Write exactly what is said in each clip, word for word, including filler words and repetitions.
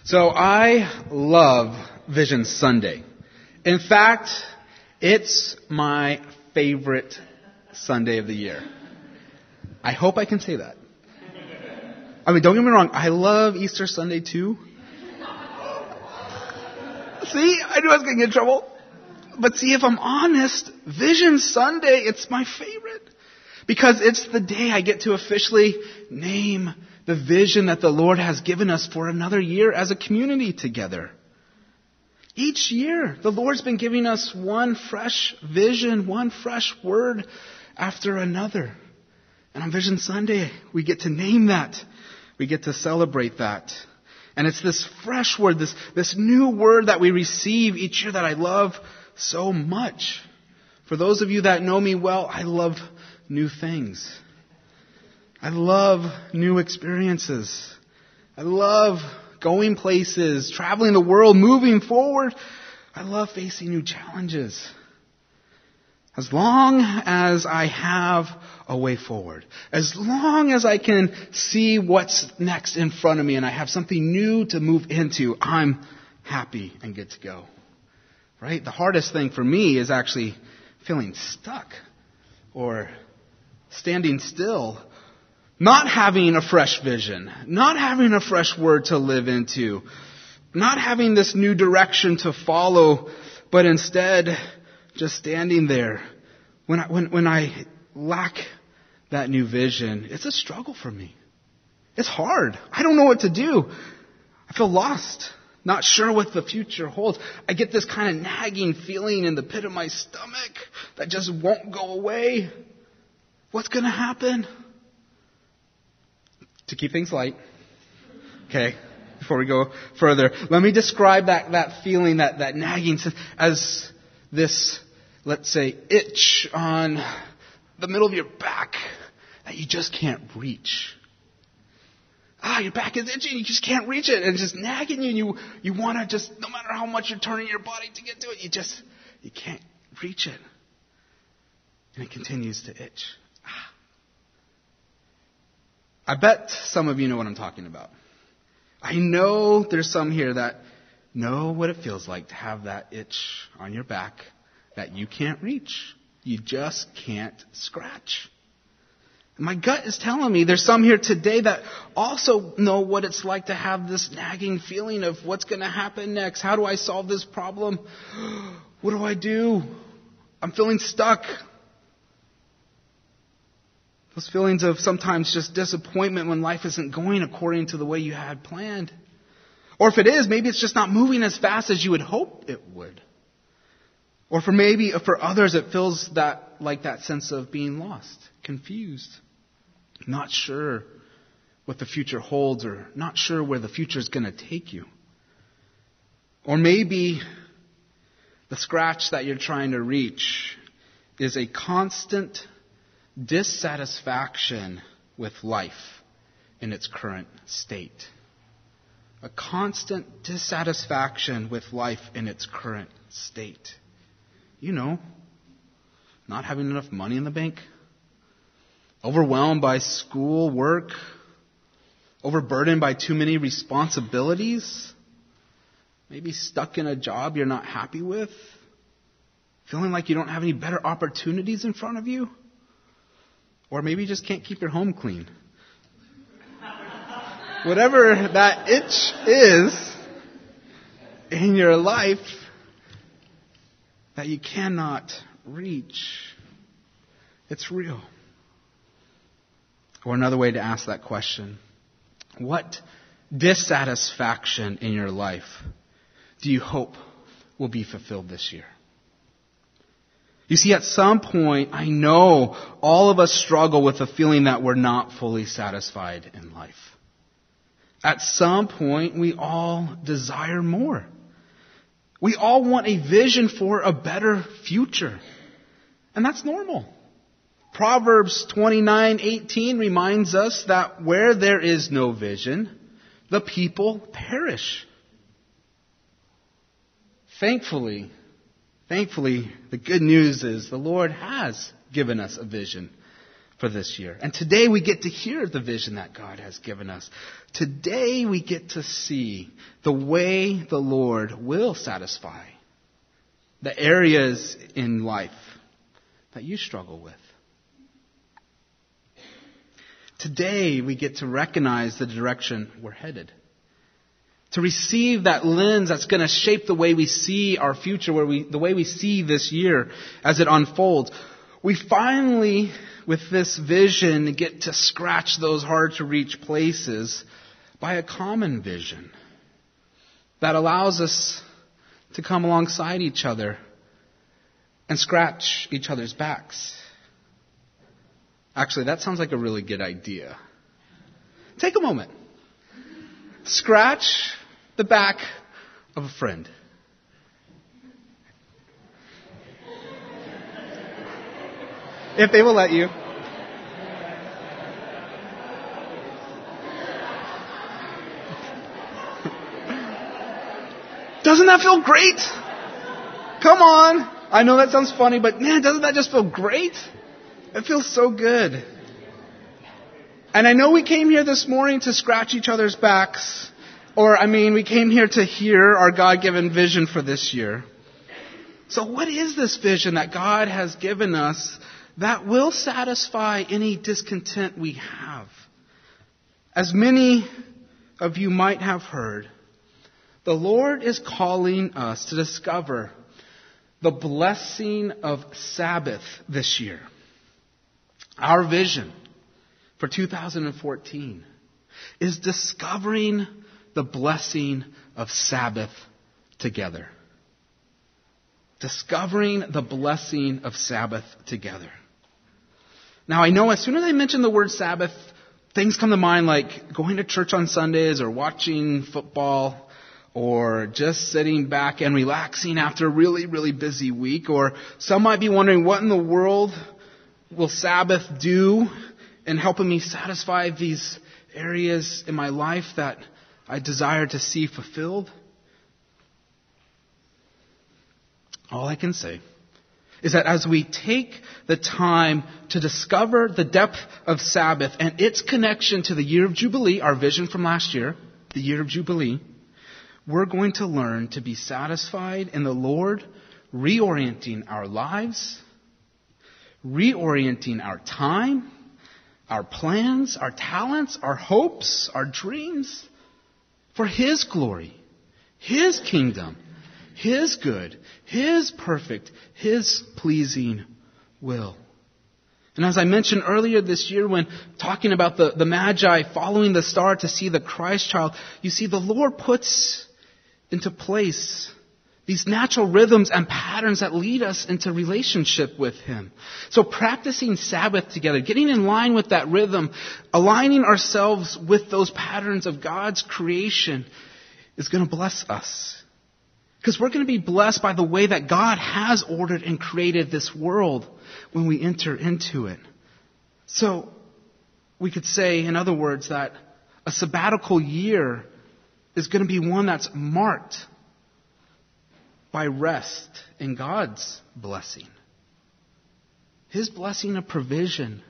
So I love Vision Sunday. In fact, it's my favorite Sunday of the year. I hope I can say that. I mean, don't get me wrong, I love Easter Sunday too. See, I knew I was going to get in trouble. But see, if I'm honest, Vision Sunday, it's my favorite. Because it's the day I get to officially name the vision that the Lord has given us for another year as a community together. Each year, the Lord's been giving us one fresh vision, one fresh word after another. And on Vision Sunday, we get to name that. We get to celebrate that. And it's this fresh word, this, this new word that we receive each year that I love so much. For those of you that know me well, I love new things. I love new experiences. I love going places, traveling the world, moving forward. I love facing new challenges. As long as I have a way forward, as long as I can see what's next in front of me and I have something new to move into, I'm happy and good to go. Right? The hardest thing for me is actually feeling stuck or standing still, not having a fresh vision, not having a fresh word to live into, not having this new direction to follow, but instead just standing there. When I, when, when I lack that new vision, it's a struggle for me. It's hard. I don't know what to do. I feel lost, not sure what the future holds. I get this kind of nagging feeling in the pit of my stomach that just won't go away. What's going to happen? To keep things light, okay, before we go further, let me describe that, that feeling, that, that nagging as this, let's say, itch on the middle of your back that you just can't reach. Ah, your back is itching, you just can't reach it, and it's just nagging you, and you, you want to just, no matter how much you're turning your body to get to it, you just, you can't reach it. And it continues to itch. Ah. I bet some of you know what I'm talking about. I know there's some here that know what it feels like to have that itch on your back that you can't reach. You just can't scratch. And my gut is telling me there's some here today that also know what it's like to have this nagging feeling of what's going to happen next. How do I solve this problem? What do I do? I'm feeling stuck. Those feelings of sometimes just disappointment when life isn't going according to the way you had planned. Or if it is, maybe it's just not moving as fast as you would hope it would. Or for maybe for others, it feels that like that sense of being lost, confused, not sure what the future holds or not sure where the future is going to take you. Or maybe the scratch that you're trying to reach is a constant dissatisfaction with life in its current state. A constant dissatisfaction with life in its current state. You know, not having enough money in the bank, overwhelmed by school, work, overburdened by too many responsibilities, maybe stuck in a job you're not happy with, feeling like you don't have any better opportunities in front of you. Or maybe you just can't keep your home clean. Whatever that itch is in your life that you cannot reach, it's real. Or another way to ask that question, what dissatisfaction in your life do you hope will be fulfilled this year? You see, at some point, I know all of us struggle with the feeling that we're not fully satisfied in life. At some point, we all desire more. We all want a vision for a better future. And that's normal. Proverbs twenty-nine eighteen reminds us that where there is no vision, the people perish. Thankfully, Thankfully, the good news is the Lord has given us a vision for this year. And today we get to hear the vision that God has given us. Today we get to see the way the Lord will satisfy the areas in life that you struggle with. Today we get to recognize the direction we're headed. To receive that lens that's going to shape the way we see our future, where we, the way we see this year as it unfolds. We finally, with this vision, get to scratch those hard to reach places by a common vision that allows us to come alongside each other and scratch each other's backs. Actually, that sounds like a really good idea. Take a moment. Scratch the back of a friend. If they will let you. Doesn't that feel great? Come on. I know that sounds funny, but man, doesn't that just feel great? It feels so good. And I know we came here this morning to scratch each other's backs. Or, I mean, we came here to hear our God-given vision for this year. So what is this vision that God has given us that will satisfy any discontent we have? As many of you might have heard, the Lord is calling us to discover the blessing of Sabbath this year. Our vision for two thousand fourteen is discovering the blessing of Sabbath together. Discovering the blessing of Sabbath together. Now I know as soon as I mention the word Sabbath, things come to mind like going to church on Sundays or watching football or just sitting back and relaxing after a really, really busy week. Or some might be wondering, what in the world will Sabbath do in helping me satisfy these areas in my life that I desire to see fulfilled? All I can say is that as we take the time to discover the depth of Sabbath and its connection to the year of Jubilee, our vision from last year, the year of Jubilee, we're going to learn to be satisfied in the Lord, reorienting our lives, reorienting our time, our plans, our talents, our hopes, our dreams, for His glory, His kingdom, His good, His perfect, His pleasing will. And as I mentioned earlier this year when talking about the, the Magi following the star to see the Christ child, you see the Lord puts into place these natural rhythms and patterns that lead us into relationship with Him. So practicing Sabbath together, getting in line with that rhythm, aligning ourselves with those patterns of God's creation is going to bless us. Because we're going to be blessed by the way that God has ordered and created this world when we enter into it. So we could say, in other words, that a sabbatical year is going to be one that's marked by rest in God's blessing. His blessing of provision.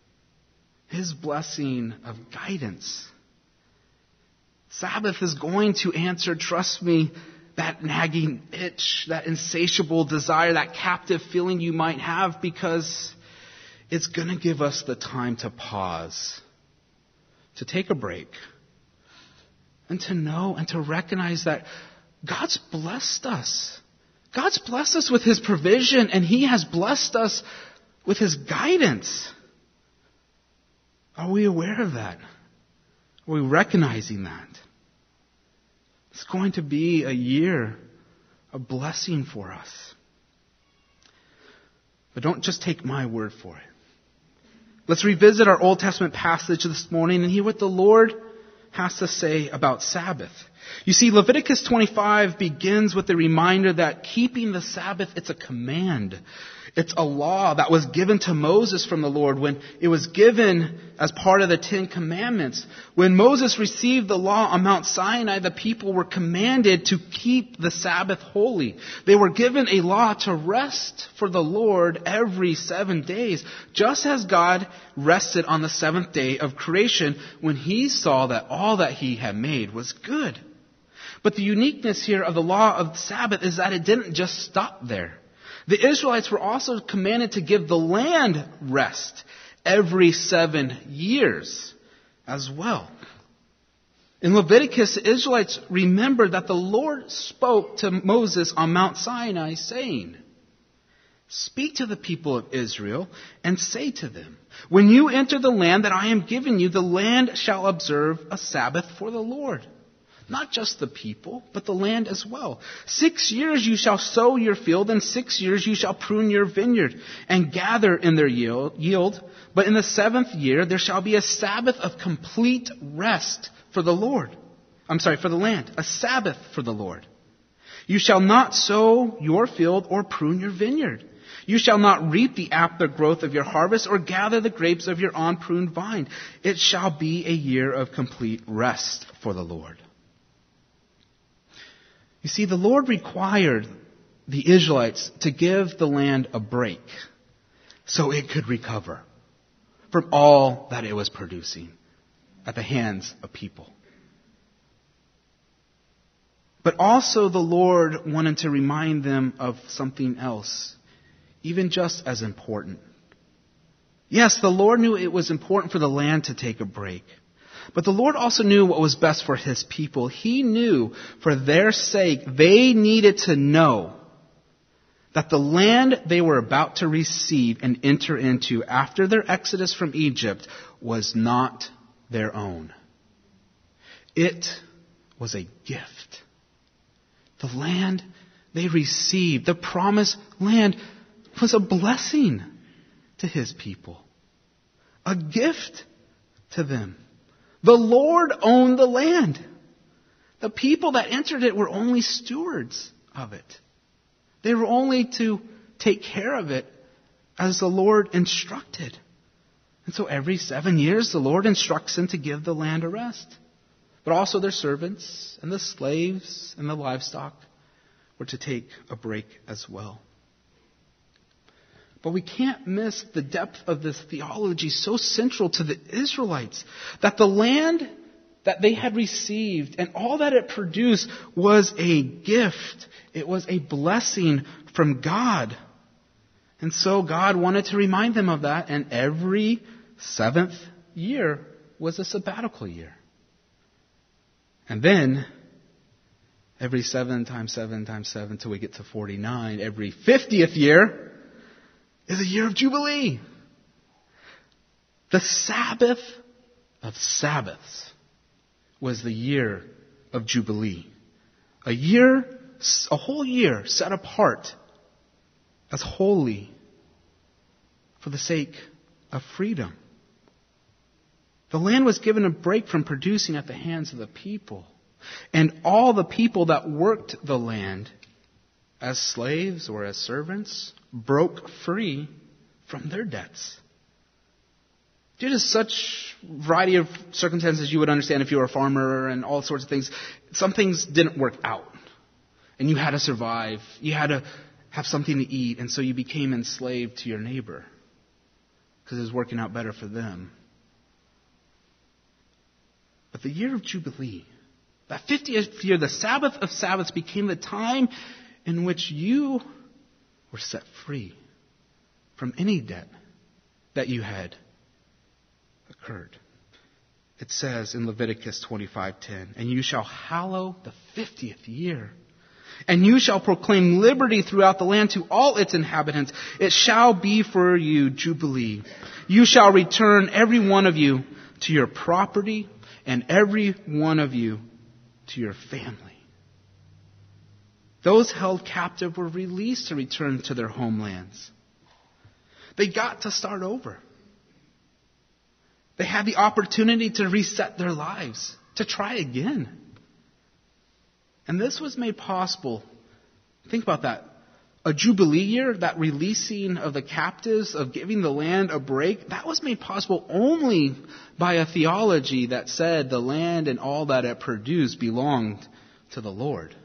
His blessing of guidance. Sabbath is going to answer, trust me, that nagging itch, that insatiable desire, that captive feeling you might have, because it's going to give us the time to pause, to take a break, and to know and to recognize that God's blessed us. God's blessed us with His provision, and He has blessed us with His guidance. Are we aware of that? Are we recognizing that? It's going to be a year of blessing for us. But don't just take my word for it. Let's revisit our Old Testament passage this morning and hear what the Lord has to say about Sabbath. You see, Leviticus twenty-five begins with a reminder that keeping the Sabbath, it's a command. It's a law that was given to Moses from the Lord when it was given as part of the Ten Commandments. When Moses received the law on Mount Sinai, the people were commanded to keep the Sabbath holy. They were given a law to rest for the Lord every seven days, just as God rested on the seventh day of creation when he saw that all that he had made was good. But the uniqueness here of the law of the Sabbath is that it didn't just stop there. The Israelites were also commanded to give the land rest every seven years as well. In Leviticus, the Israelites remembered that the Lord spoke to Moses on Mount Sinai saying, "Speak to the people of Israel and say to them, when you enter the land that I am giving you, the land shall observe a Sabbath for the Lord. Not just the people, but the land as well. Six years you shall sow your field, and six years you shall prune your vineyard, and gather in their yield. But in the seventh year there shall be a Sabbath of complete rest for the Lord. I'm sorry, for the land. A Sabbath for the Lord. You shall not sow your field or prune your vineyard. You shall not reap the after growth of your harvest or gather the grapes of your unpruned vine. It shall be a year of complete rest for the Lord." You see, the Lord required the Israelites to give the land a break so it could recover from all that it was producing at the hands of people. But also the Lord wanted to remind them of something else, even just as important. Yes, the Lord knew it was important for the land to take a break. But the Lord also knew what was best for his people. He knew for their sake they needed to know that the land they were about to receive and enter into after their exodus from Egypt was not their own. It was a gift. The land they received, the promised land, was a blessing to his people. A gift to them. The Lord owned the land. The people that entered it were only stewards of it. They were only to take care of it as the Lord instructed. And so every seven years the Lord instructs them to give the land a rest. But also their servants and the slaves and the livestock were to take a break as well. But we can't miss the depth of this theology so central to the Israelites, that the land that they had received and all that it produced was a gift. It was a blessing from God. And so God wanted to remind them of that, and every seventh year was a sabbatical year. And then, every seven times seven times seven till we get to forty-nine, every fiftieth year is a year of Jubilee. The Sabbath of Sabbaths was the year of Jubilee. A year, a whole year set apart as holy for the sake of freedom. The land was given a break from producing at the hands of the people. And all the people that worked the land as slaves or as servants broke free from their debts. Due to such variety of circumstances you would understand if you were a farmer and all sorts of things, some things didn't work out. And you had to survive. You had to have something to eat. And so you became enslaved to your neighbor because it was working out better for them. But the year of Jubilee, that fiftieth year, the Sabbath of Sabbaths, became the time in which you were set free from any debt that you had occurred. It says in Leviticus twenty-five ten, "And you shall hallow the fiftieth year, and you shall proclaim liberty throughout the land to all its inhabitants. It shall be for you jubilee. You shall return every one of you to your property, and every one of you to your family." Those held captive were released to return to their homelands. They got to start over. They had the opportunity to reset their lives, to try again. And this was made possible. Think about that. A Jubilee year, that releasing of the captives, of giving the land a break, that was made possible only by a theology that said the land and all that it produced belonged to the Lord.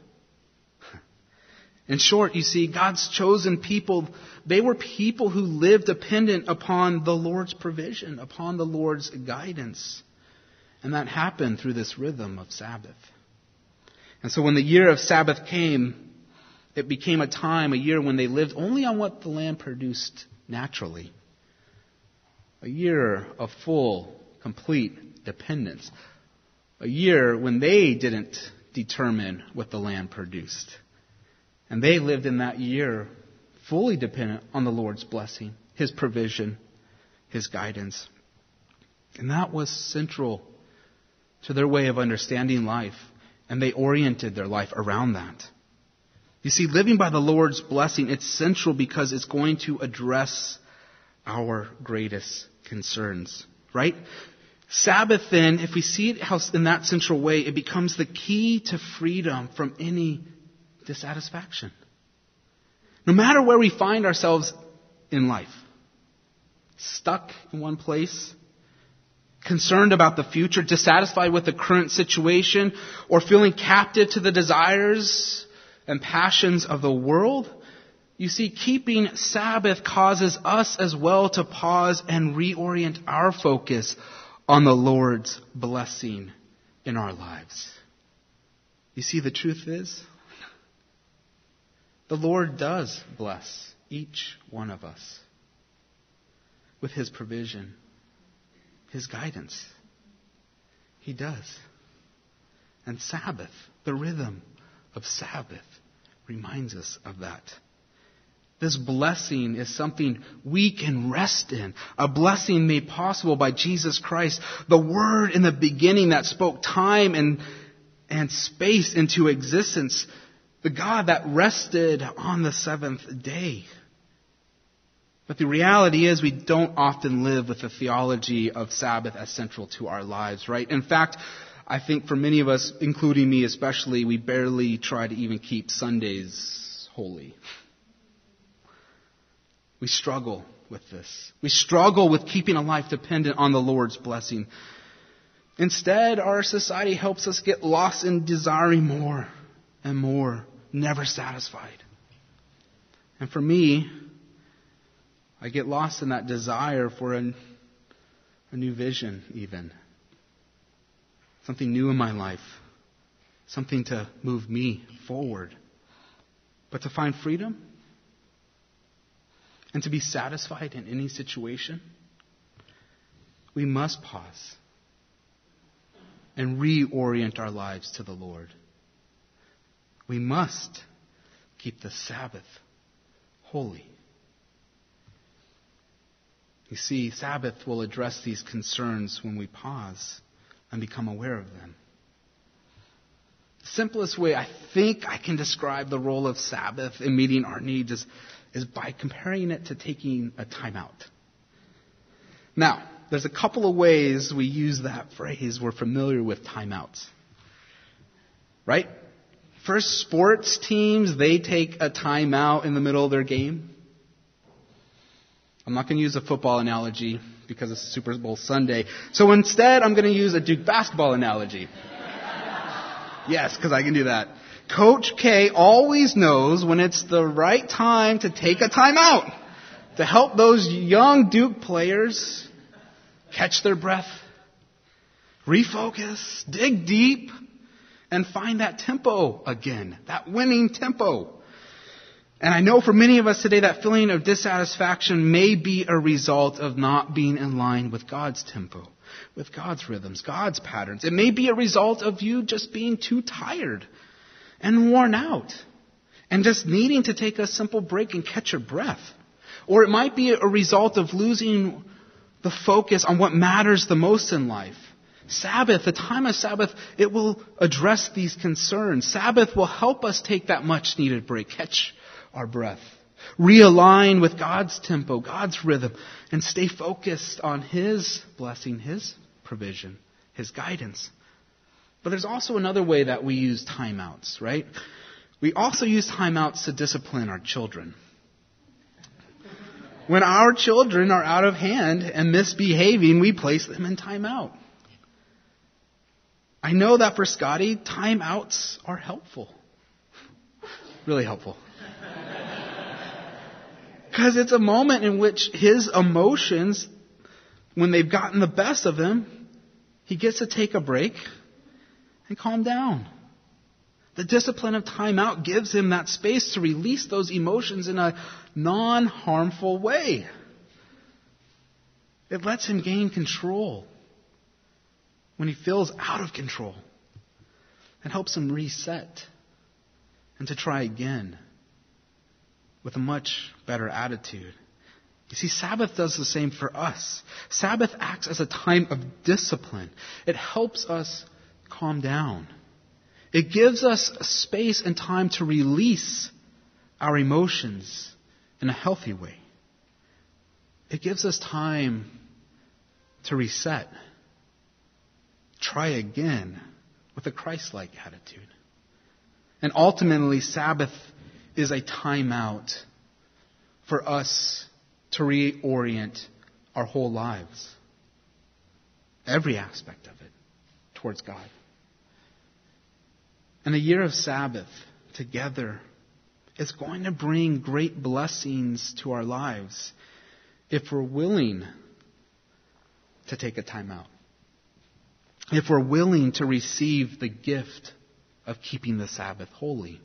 In short, you see, God's chosen people, they were people who lived dependent upon the Lord's provision, upon the Lord's guidance. And that happened through this rhythm of Sabbath. And so when the year of Sabbath came, it became a time, a year when they lived only on what the land produced naturally. A year of full, complete dependence. A year when they didn't determine what the land produced. And they lived in that year fully dependent on the Lord's blessing, His provision, His guidance. And that was central to their way of understanding life. And they oriented their life around that. You see, living by the Lord's blessing, it's central because it's going to address our greatest concerns. Right? Sabbath then, if we see it in that central way, it becomes the key to freedom from any dissatisfaction. No matter where we find ourselves in life, stuck in one place, concerned about the future, dissatisfied with the current situation, or feeling captive to the desires and passions of the world, you see, keeping Sabbath causes us as well to pause and reorient our focus on the Lord's blessing in our lives. You see, the truth is, the Lord does bless each one of us with His provision, His guidance. He does. And Sabbath, the rhythm of Sabbath, reminds us of that. This blessing is something we can rest in. A blessing made possible by Jesus Christ. The Word in the beginning that spoke time and, and space into existence. The God that rested on the seventh day. But the reality is we don't often live with the theology of Sabbath as central to our lives, right? In fact, I think for many of us, including me especially, we barely try to even keep Sundays holy. We struggle with this. We struggle with keeping a life dependent on the Lord's blessing. Instead, our society helps us get lost in desiring more and more, never satisfied. And for me, I get lost in that desire for a, a new vision even. Something new in my life. Something to move me forward. But to find freedom and to be satisfied in any situation, we must pause and reorient our lives to the Lord. We must keep the Sabbath holy. You see, Sabbath will address these concerns when we pause and become aware of them. The simplest way I think I can describe the role of Sabbath in meeting our needs is, is by comparing it to taking a timeout. Now, there's a couple of ways we use that phrase. We're familiar with timeouts. Right? First, sports teams, they take a timeout in the middle of their game. I'm not going to use a football analogy because it's Super Bowl Sunday. So instead, I'm going to use a Duke basketball analogy. Yes, because I can do that. Coach K always knows when it's the right time to take a timeout to help those young Duke players catch their breath, refocus, dig deep, and find that tempo again, that winning tempo. And I know for many of us today that feeling of dissatisfaction may be a result of not being in line with God's tempo, with God's rhythms, God's patterns. It may be a result of you just being too tired and worn out and just needing to take a simple break and catch your breath. Or it might be a result of losing the focus on what matters the most in life. Sabbath, the time of Sabbath, it will address these concerns. Sabbath will help us take that much needed break, catch our breath, realign with God's tempo, God's rhythm, and stay focused on His blessing, His provision, His guidance. But there's also another way that we use timeouts, right? We also use timeouts to discipline our children. When our children are out of hand and misbehaving, we place them in timeout. I know that for Scotty, timeouts are helpful. Really helpful. Because it's a moment in which his emotions, when they've gotten the best of him, he gets to take a break and calm down. The discipline of timeout gives him that space to release those emotions in a non-harmful way. It lets him gain control when he feels out of control. It helps him reset and to try again with a much better attitude. You see, Sabbath does the same for us. Sabbath acts as a time of discipline. It helps us calm down. It gives us space and time to release our emotions in a healthy way. It gives us time to reset, try again with a Christ-like attitude. And ultimately, Sabbath is a timeout for us to reorient our whole lives, every aspect of it, towards God. And a year of Sabbath together is going to bring great blessings to our lives if we're willing to take a time out. If we're willing to receive the gift of keeping the Sabbath holy.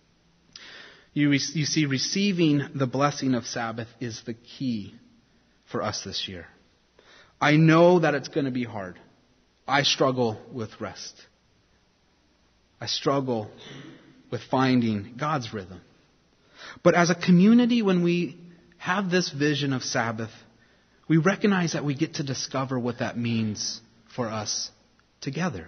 You, re- you see, receiving the blessing of Sabbath is the key for us this year. I know that it's going to be hard. I struggle with rest. I struggle with finding God's rhythm. But as a community, when we have this vision of Sabbath, we recognize that we get to discover what that means for us together.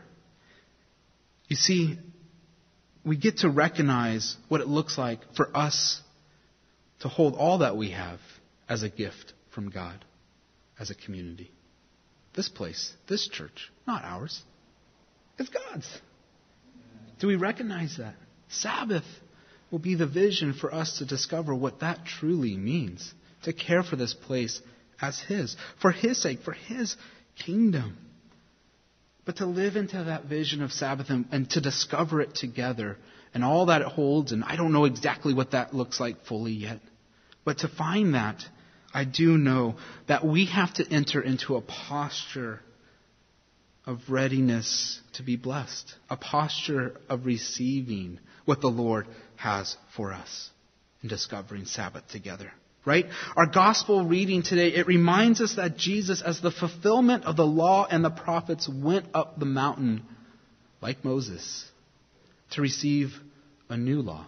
You see, we get to recognize what it looks like for us to hold all that we have as a gift from God, as a community. This place, this church, not ours. It's God's. Do we recognize that? Sabbath will be the vision for us to discover what that truly means. To care for this place as His. For His sake, for His kingdom. But to live into that vision of Sabbath and, and to discover it together and all that it holds. And I don't know exactly what that looks like fully yet. But to find that, I do know that we have to enter into a posture of readiness to be blessed. A posture of receiving what the Lord has for us in discovering Sabbath together. Right? Our gospel reading today, it reminds us that Jesus, as the fulfillment of the law and the prophets, went up the mountain like Moses to receive a new law.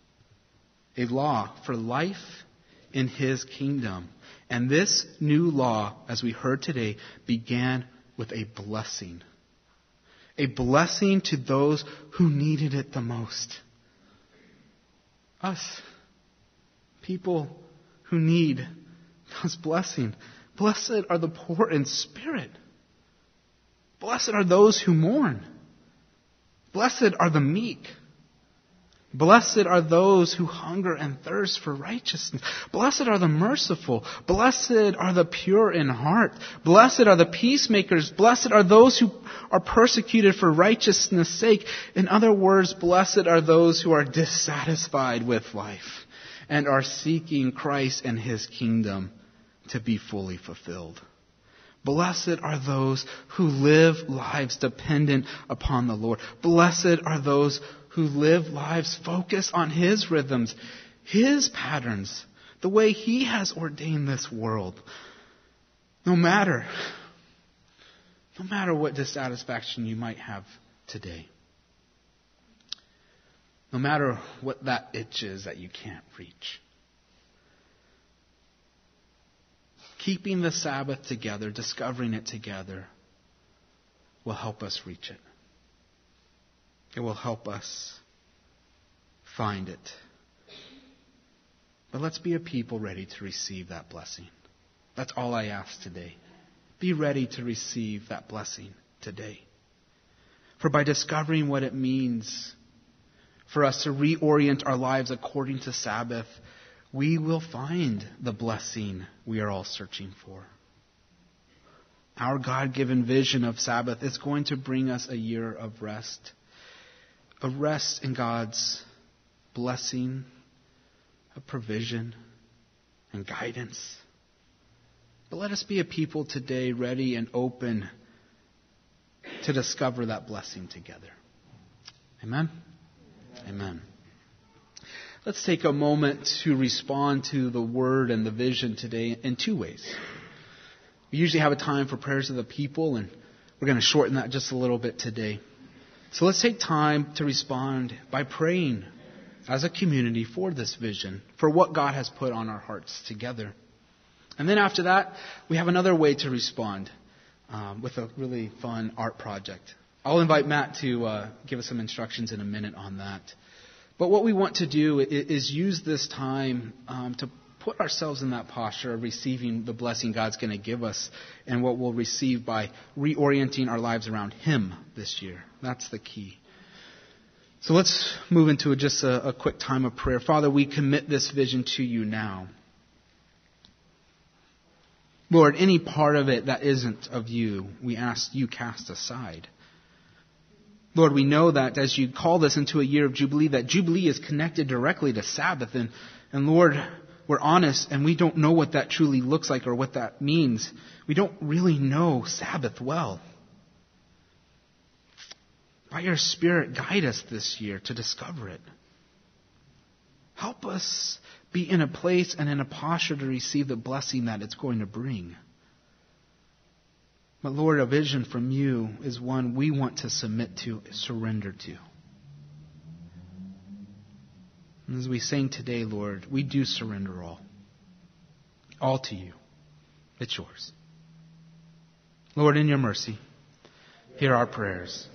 A law for life in His kingdom. And this new law, as we heard today, began with a blessing. A blessing to those who needed it the most. Us. People who need God's blessing. Blessed are the poor in spirit. Blessed are those who mourn. Blessed are the meek. Blessed are those who hunger and thirst for righteousness. Blessed are the merciful. Blessed are the pure in heart. Blessed are the peacemakers. Blessed are those who are persecuted for righteousness' sake. In other words, blessed are those who are dissatisfied with life and are seeking Christ and His kingdom to be fully fulfilled. Blessed are those who live lives dependent upon the Lord. Blessed are those who live lives focused on His rhythms, His patterns, the way He has ordained this world. No matter, no matter what dissatisfaction you might have today. No matter what that itch is that you can't reach. Keeping the Sabbath together, discovering it together, will help us reach it. It will help us find it. But let's be a people ready to receive that blessing. That's all I ask today. Be ready to receive that blessing today. For by discovering what it means for us to reorient our lives according to Sabbath, we will find the blessing we are all searching for. Our God-given vision of Sabbath is going to bring us a year of rest. A rest in God's blessing, of provision, and guidance. But let us be a people today ready and open to discover that blessing together. Amen? Amen. Let's take a moment to respond to the word and the vision today in two ways. We usually have a time for prayers of the people, and we're going to shorten that just a little bit today. So let's take time to respond by praying as a community for this vision, for what God has put on our hearts together. And then after that, we have another way to respond um, with a really fun art project. I'll invite Matt to uh, give us some instructions in a minute on that. But what we want to do is, is use this time um, to put ourselves in that posture of receiving the blessing God's going to give us and what we'll receive by reorienting our lives around Him this year. That's the key. So let's move into just a, a quick time of prayer. Father, we commit this vision to you now. Lord, any part of it that isn't of you, we ask you cast aside. Lord, we know that as you call this into a year of Jubilee, that Jubilee is connected directly to Sabbath. And, and Lord, we're honest and we don't know what that truly looks like or what that means. We don't really know Sabbath well. By your Spirit, guide us this year to discover it. Help us be in a place and in a posture to receive the blessing that it's going to bring. But Lord, a vision from you is one we want to submit to, surrender to. And as we sing today, Lord, we do surrender all. All to you. It's yours. Lord, in your mercy, hear our prayers.